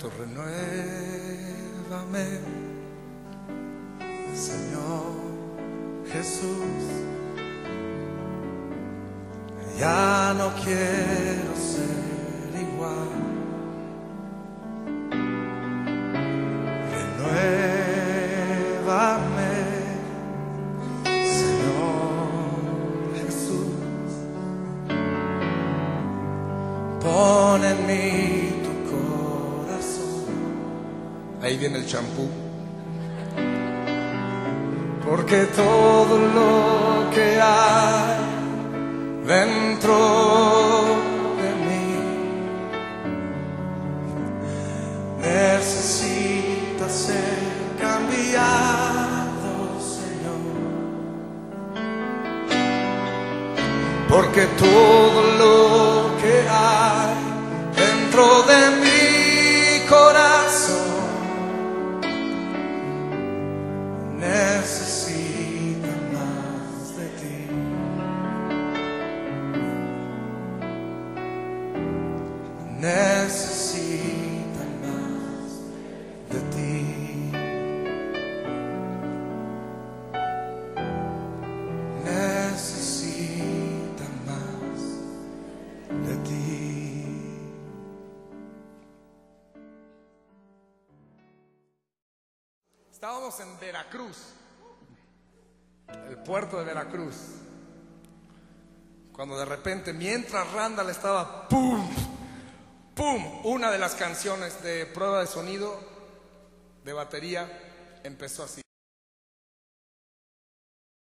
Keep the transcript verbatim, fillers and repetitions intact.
canto: renuévame, Señor Jesús. Ya no quiero ser igual. Renuévame, Señor Jesús. Pon en mí tu corazón. Ahí viene el champú. Porque todo lo que hay dentro de mí necesita ser cambiado, Señor. Porque todo lo que hay dentro de mi corazón necesita más de ti. Necesita más de ti. Necesita más de ti. Estábamos en Veracruz, el puerto de Veracruz, cuando de repente, mientras Randall estaba ¡pum! ¡Pum! Una de las canciones de prueba de sonido de batería empezó así.